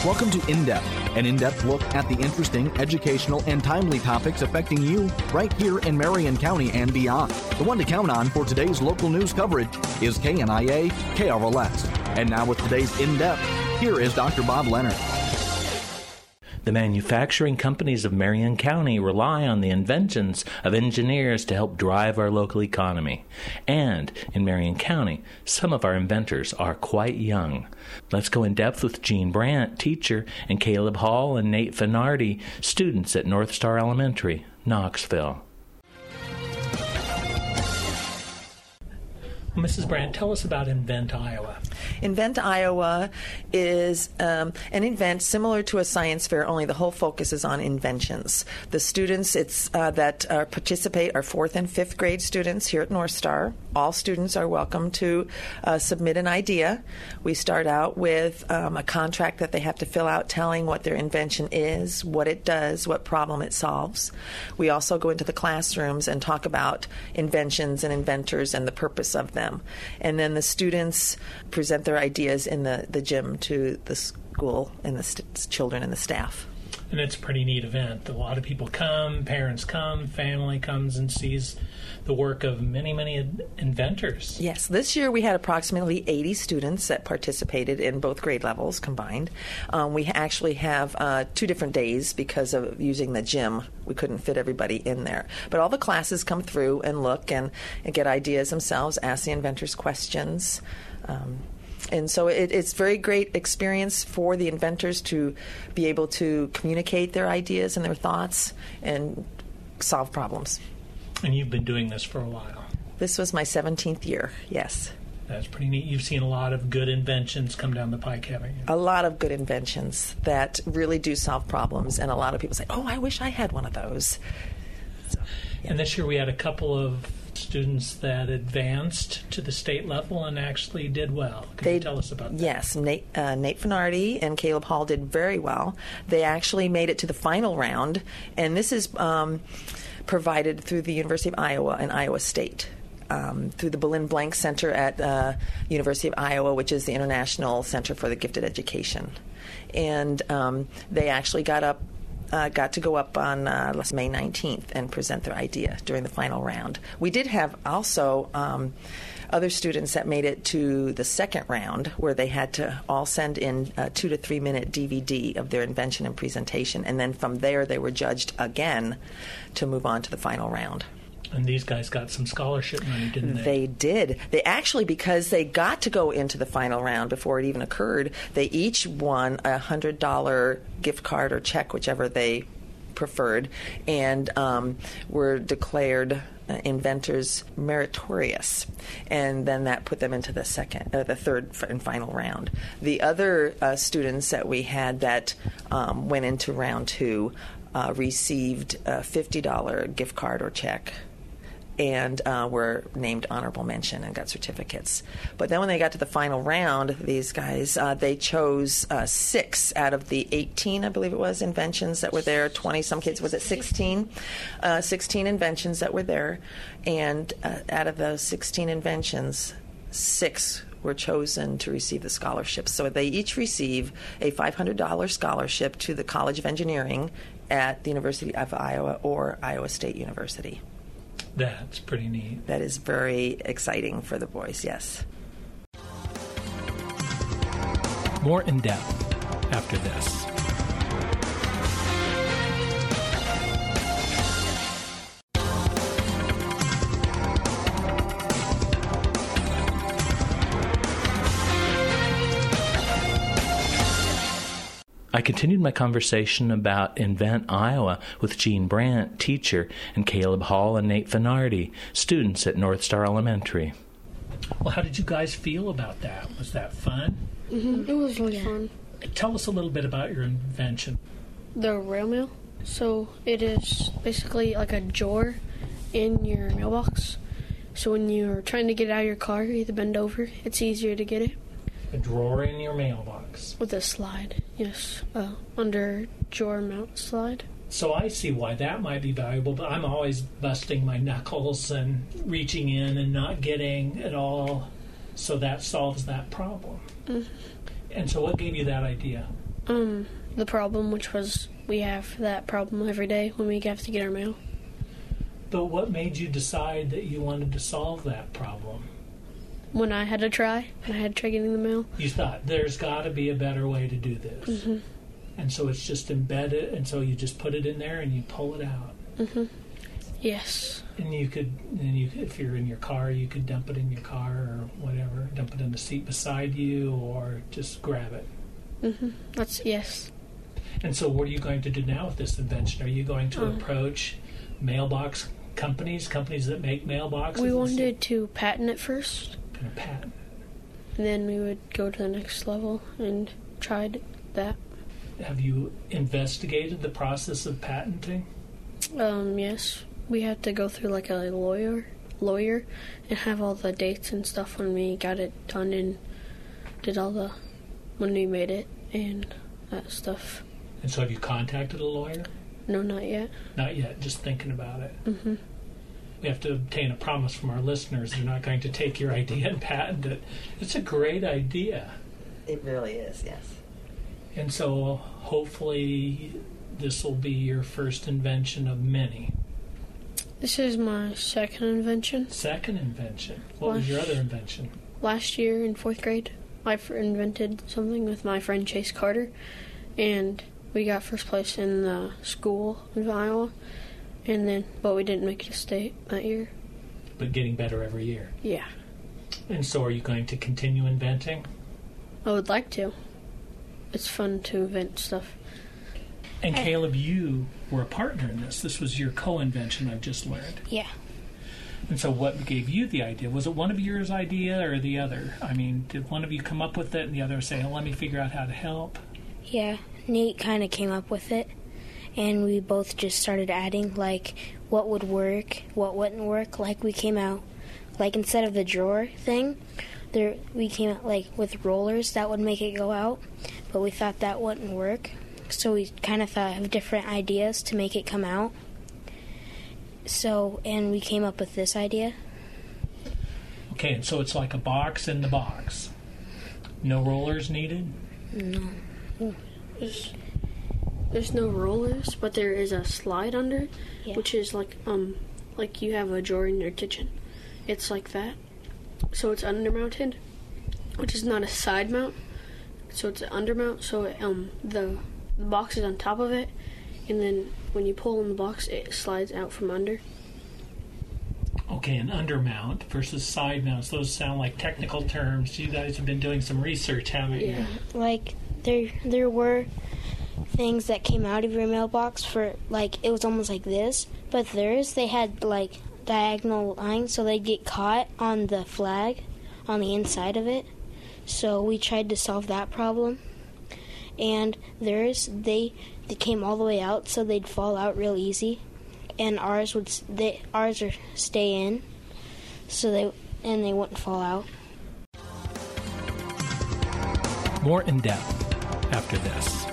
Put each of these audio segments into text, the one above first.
Welcome to In Depth, an in-depth look at the interesting, educational, and timely topics affecting you right here in Marion County and beyond. The one to count on for today's local news coverage is KNIA KRLS. And now with today's In Depth, here is Dr. Bob Leonard. The manufacturing companies of Marion County rely on the inventions of engineers to help drive our local economy. And in Marion County, some of our inventors are quite young. Let's go in depth with Gene Brandt, teacher, and Caleb Hall and Nate Finardi, students at North Star Elementary, Knoxville. Mrs. Brandt, tell us about Invent Iowa. Invent Iowa is an event similar to a science fair, only the whole focus is on inventions. The students that participate are 4th and 5th grade students here at North Star. All students are welcome to submit an idea. We start out with a contract that they have to fill out telling what their invention is, what it does, what problem it solves. We also go into the classrooms and talk about inventions and inventors and the purpose of them. And then the students present their ideas in the gym to the school and the children and the staff. And it's a pretty neat event. A lot of people come, parents come, family comes and sees the work of many, many inventors. Yes, this year we had approximately 80 students that participated in both grade levels combined. We actually have 2 different days because of using the gym. We couldn't fit everybody in there. But all the classes come through and look and get ideas themselves, ask the inventors questions. And so it's a very great experience for the inventors to be able to communicate their ideas and their thoughts and solve problems. And you've been doing this for a while. This was my 17th year, yes. That's pretty neat. You've seen a lot of good inventions come down the pike, haven't you? A lot of good inventions that really do solve problems, and a lot of people say, oh, I wish I had one of those. So, yeah. And this year we had a couple of students that advanced to the state level and actually did well. Could you tell us about that? Yes, Nate Finardi and Caleb Hall did very well. They actually made it to the final round, and this is provided through the University of Iowa and Iowa State. Through the Belinda Blank Center at University of Iowa, which is the International Center for the Gifted Education. And they actually got to go up on May 19th and present their idea during the final round. We did have also other students that made it to the second round where they had to all send in a 2 to 3 minute DVD of their invention and presentation. And then from there they were judged again to move on to the final round. And these guys got some scholarship money, didn't they? They did. They actually, because they got to go into the final round before it even occurred, they each won a $100 gift card or check, whichever they preferred, and were declared inventors meritorious. And then that put them into the third and final round. The other students that we had that went into round 2 received a $50 gift card or check, and were named honorable mention and got certificates. But then when they got to the final round, these guys, they chose 6 out of the 18, I believe it was, inventions that were there, 20-some kids. Was it 16? 16 inventions that were there. And out of those 16 inventions, 6 were chosen to receive the scholarships. So they each receive a $500 scholarship to the College of Engineering at the University of Iowa or Iowa State University. That's pretty neat. That is very exciting for the boys, yes. More in depth after this. I continued my conversation about Invent Iowa with Gene Brandt, teacher, and Caleb Hall and Nate Finardi, students at North Star Elementary. Well, how did you guys feel about that? Was that fun? Mm-hmm. It was really fun. Tell us a little bit about your invention. The rail mail. So it is basically like a drawer in your mailbox. So when you're trying to get it out of your car, you have to bend over. It's easier to get it. A drawer in your mailbox. With a slide, yes. Under drawer mount slide. So I see why that might be valuable, but I'm always busting my knuckles and reaching in and not getting it all. So that solves that problem. Mm-hmm. And so what gave you that idea? The problem, which was we have that problem every day when we have to get our mail. But what made you decide that you wanted to solve that problem? When I had to try getting the mail. You thought, there's got to be a better way to do this. Mm-hmm. And so it's just embedded, and so you just put it in there and you pull it out. Mm-hmm. Yes. And you could, if you're in your car, you could dump it in your car or whatever, dump it in the seat beside you, or just grab it. Mm-hmm. Yes. And so what are you going to do now with this invention? Are you going to approach mailbox companies that make mailboxes? We wanted to patent it first. Kind of patent. And then we would go to the next level and tried that. Have you investigated the process of patenting? Yes. We had to go through like a lawyer and have all the dates and stuff when we got it done and did when we made it and that stuff. And so have you contacted a lawyer? No, not yet. Not yet, just thinking about it. Mm-hmm. We have to obtain a promise from our listeners they're not going to take your idea and patent it. It's a great idea. It really is, yes. And so hopefully this will be your first invention of many. This is my second invention. Second invention? What was your other invention? Last year in 4th grade, I invented something with my friend Chase Carter, and we got first place in the school in Iowa, but we didn't make it to state that year. But getting better every year? Yeah. And so are you going to continue inventing? I would like to. It's fun to invent stuff. And Caleb, you were a partner in this. This was your co-invention, I've just learned. Yeah. And so what gave you the idea? Was it one of yours idea or the other? I mean, did one of you come up with it and the other say, let me figure out how to help? Yeah, Nate kind of came up with it, and we both just started adding, like, what would work, what wouldn't work. Like, we came out, like, instead of the drawer thing, we came out, like, with rollers that would make it go out, but we thought that wouldn't work. So we kind of thought of different ideas to make it come out. And we came up with this idea. Okay, and so it's like a box in the box. No rollers needed? No. There's no rollers, but there is a slide under it, which is like you have a drawer in your kitchen. It's like that. So it's undermounted, which is not a side mount. So it's an undermount. So the box is on top of it, and then when you pull in the box, it slides out from under. Okay, an undermount versus side mounts. Those sound like technical terms. You guys have been doing some research, haven't you? Yeah. Like, there were things that came out of your mailbox for, like, it was almost like this, but they had, like, diagonal lines, so they'd get caught on the flag on the inside of it. So we tried to solve that problem. And they came all the way out, so they'd fall out real easy, and ours would stay in, so they wouldn't fall out. More in depth after this.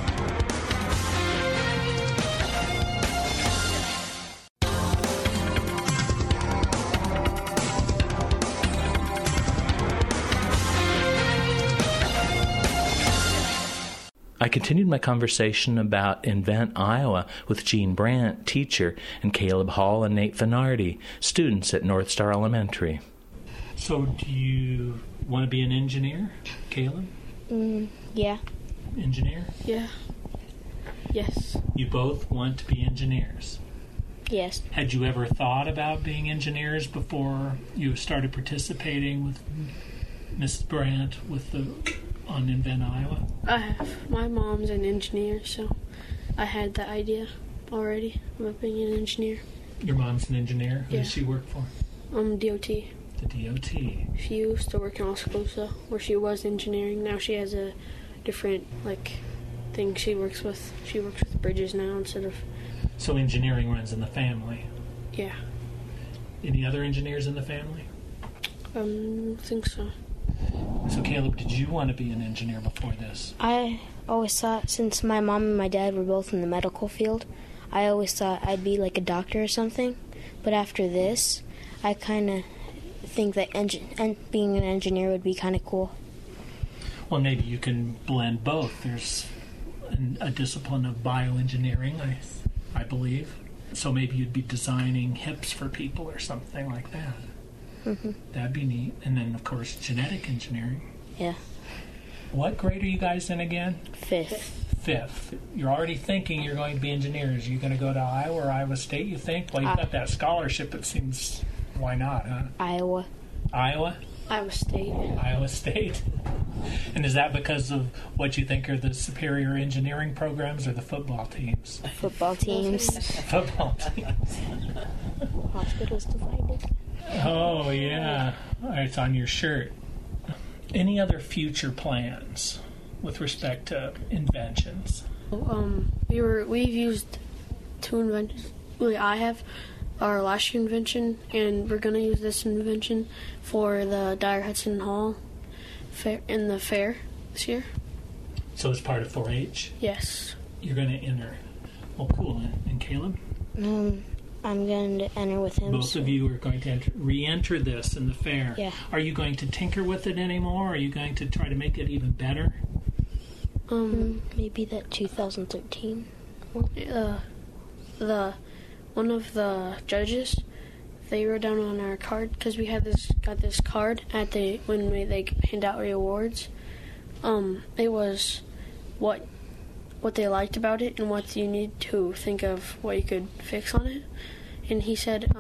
I continued my conversation about Invent Iowa with Gene Brandt, teacher, and Caleb Hall and Nate Finardi, students at North Star Elementary. So do you want to be an engineer, Caleb? Yeah. Engineer? Yeah. Yes. You both want to be engineers? Yes. Had you ever thought about being engineers before you started participating with Mrs. Brandt on Invent Iowa? I have. My mom's an engineer, so I had that idea already about being an engineer. Your mom's an engineer? Who Yeah. does she work for? DOT. The DOT. She used to work in Oskaloosa, where she was engineering. Now she has a different, thing she works with. She works with bridges now instead of... So engineering runs in the family? Yeah. Any other engineers in the family? I think so. So Caleb, did you want to be an engineer before this? I always thought, since my mom and my dad were both in the medical field, I always thought I'd be like a doctor or something. But after this, I kind of think that being an engineer would be kind of cool. Well, maybe you can blend both. There's a discipline of bioengineering, I believe. So maybe you'd be designing hips for people or something like that. Mm-hmm. That'd be neat. And then, of course, genetic engineering. Yeah. What grade are you guys in again? 5th. You're already thinking you're going to be engineers. Are you going to go to Iowa or Iowa State, you think? Well, you've got that scholarship, it seems. Why not, huh? Iowa. Iowa State. And is that because of what you think are the superior engineering programs or the football teams? Football teams. Football teams. Hospitals divided. Oh, yeah. It's on your shirt. Any other future plans with respect to inventions? We've used 2 inventions. Well, I have our last year invention, and we're going to use this invention for the Dyer Hudson Hall fair in the fair this year. So it's part of 4-H? Yes. You're going to enter. Well, cool. And Caleb? I'm going to enter with him. Both of you are going to re-enter this in the fair. Yeah. Are you going to tinker with it anymore? Are you going to try to make it even better? Maybe that 2013 one of the judges, they wrote down on our card, because we had got this card at when they hand out awards. It was what they liked about it and what you need to think of what you could fix on it. And he said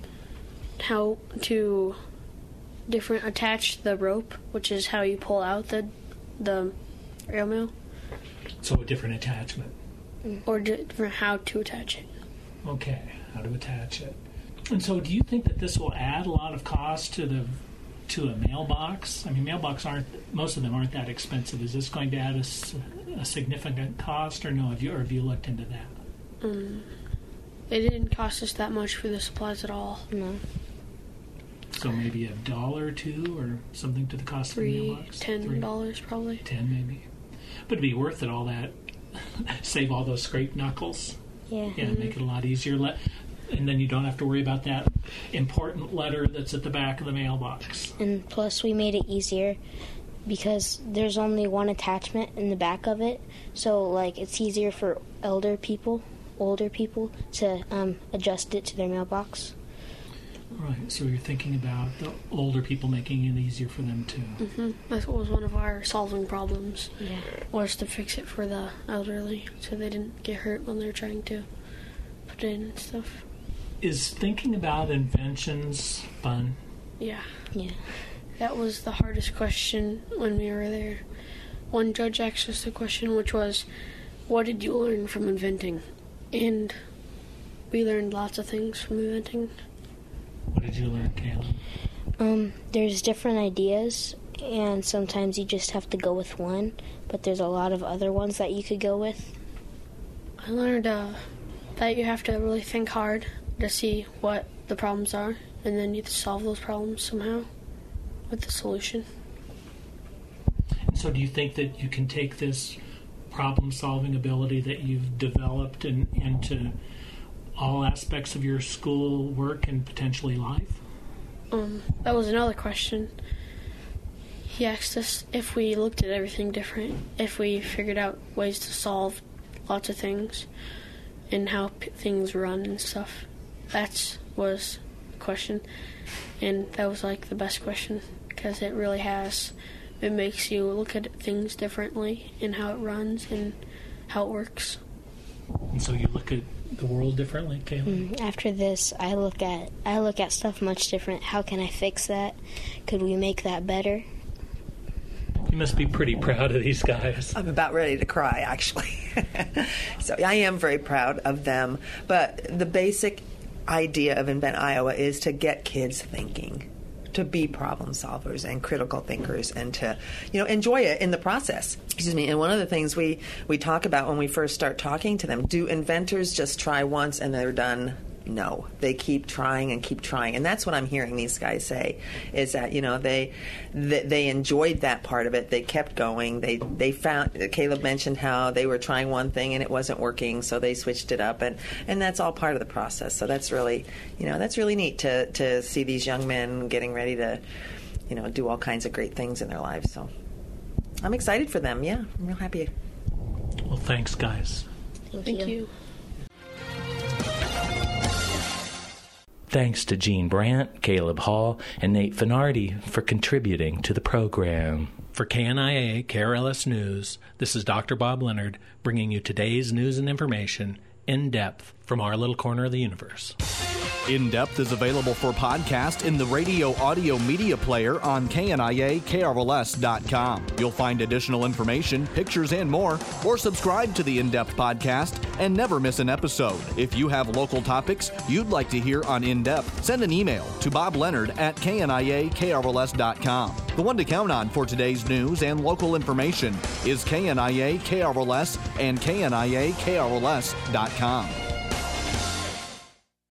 how to attach the rope, which is how you pull out the rail mail. So a different attachment. Or different how to attach it. Okay, how to attach it. And so do you think that this will add a lot of cost to a mailbox? I mean, most of them aren't that expensive. Is this going to add a significant cost, or no? Have you looked into that? It didn't cost us that much for the supplies at all. No. So maybe $1 or $2 or something to the cost of the mailbox? $10 probably. 10 maybe. But it'd be worth it, all that. Save all those scraped knuckles. Yeah. Yeah, make it a lot easier. And then you don't have to worry about that important letter that's at the back of the mailbox. And plus we made it easier because there's only one attachment in the back of it. So, it's easier for older people to adjust it to their mailbox. Right, so you're thinking about the older people making it easier for them too. Mm-hmm. That was one of our solving problems. Yeah. Was to fix it for the elderly so they didn't get hurt when they're trying to put it in and stuff. Is thinking about inventions fun? Yeah. Yeah. That was the hardest question when we were there. One judge asked us a question, which was, what did you learn from inventing? And we learned lots of things from inventing. What did you learn, Caleb? There's different ideas, and sometimes you just have to go with one, but there's a lot of other ones that you could go with. I learned that you have to really think hard to see what the problems are, and then you have to solve those problems somehow with the solution. And so do you think that you can take this problem-solving ability that you've developed into all aspects of your school work and potentially life? That was another question. He asked us if we looked at everything different, if we figured out ways to solve lots of things, and how things run and stuff. That was the question, and that was the best question, because it really has. It makes you look at things differently and how it runs and how it works. And so you look at the world differently, Caleb? After this, I look at stuff much different. How can I fix that? Could we make that better? You must be pretty proud of these guys. I'm about ready to cry, actually. So I am very proud of them. But the basic idea of Invent Iowa is to get kids thinking, to be problem solvers and critical thinkers, and to enjoy it in the process. Excuse me. And one of the things we talk about when we first start talking to them, do inventors just try once and they're done? No, they keep trying and keep trying, and that's what I'm hearing these guys say, is that they enjoyed that part of it. They kept going. They found, Caleb mentioned how they were trying one thing and it wasn't working, so they switched it up, and that's all part of the process. So that's really neat to see these young men getting ready to do all kinds of great things in their lives. So I'm excited for them. Yeah, I'm real happy. Well, thanks, guys. Thank you. Thanks to Gene Brandt, Caleb Hall, and Nate Finardi for contributing to the program. For KNIA KRLS News, this is Dr. Bob Leonard bringing you today's news and information in depth from our little corner of the universe. In Depth is available for podcast in the radio audio media player on KNIA-KRLS.com. You'll find additional information, pictures, and more, or subscribe to the In Depth podcast and never miss an episode. If you have local topics you'd like to hear on In Depth, send an email to bobleonard@KNIA-KRLS.com. The one to count on for today's news and local information is KNIA-KRLS and KNIA-KRLS.com.